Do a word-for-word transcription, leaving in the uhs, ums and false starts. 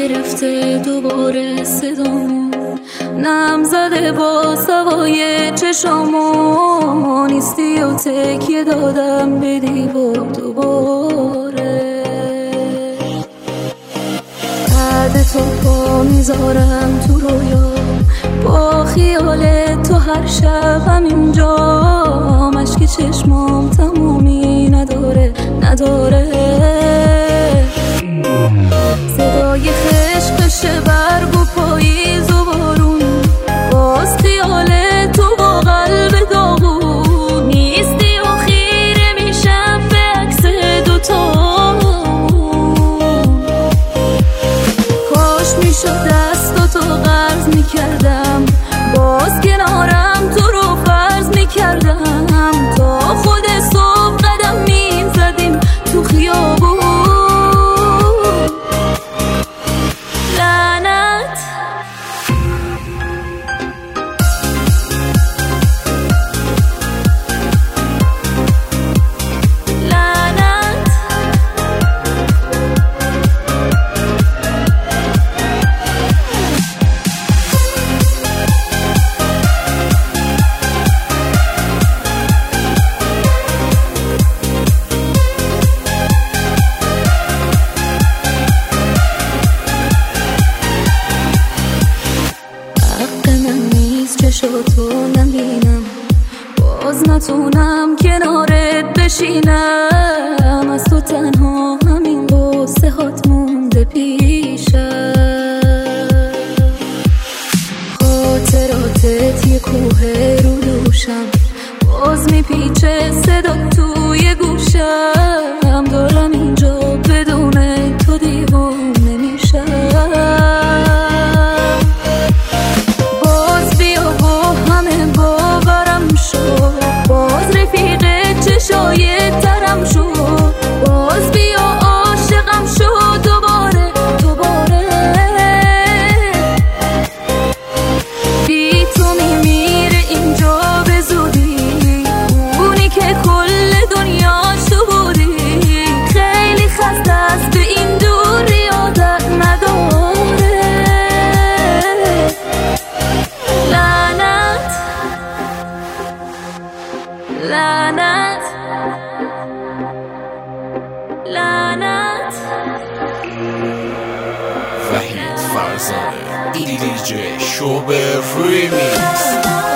گرفته دوباره صدامو، نم زده با سوای چشامو، نیستی و تکیه دادم به دیوار دوباره. بعد تو پا میذارم تو رویا، با خیال تو هر شبم اینجا، مشک چشمام تمومی نداره نداره. صدای خشخش برگ و پاییز و بارون، باز خیال تو با قلب داغون، نیستی و خیره میشم به عکس دوتامون. کاش میشد دستاتو قرض میکردم، باز کنارم تو رو فرض میکردم، تا خود صبح قدم میزدیم تو خیابون. لعنت لعنت چشاتو نبینم، باز نتونم کنارت بشینم، از تو تنها همین قصه هات مونده پیشم. خاطراتت یه کوه رو دوشم، باز میپیچه صدا توی گوشم، دارم اینجا بدون تو دیوانه میشم. شاید ترم شد، باز بیا عاشقم شد دوباره دوباره. بی تو میمیره اینجا به زودی، اونی که کل دنیاش تو بودی، خیلی خسته است به این دوری عادت نداره. لعنت لعنت لعنت. وحید فرزانه دی دی جی شوبر ریمیکس.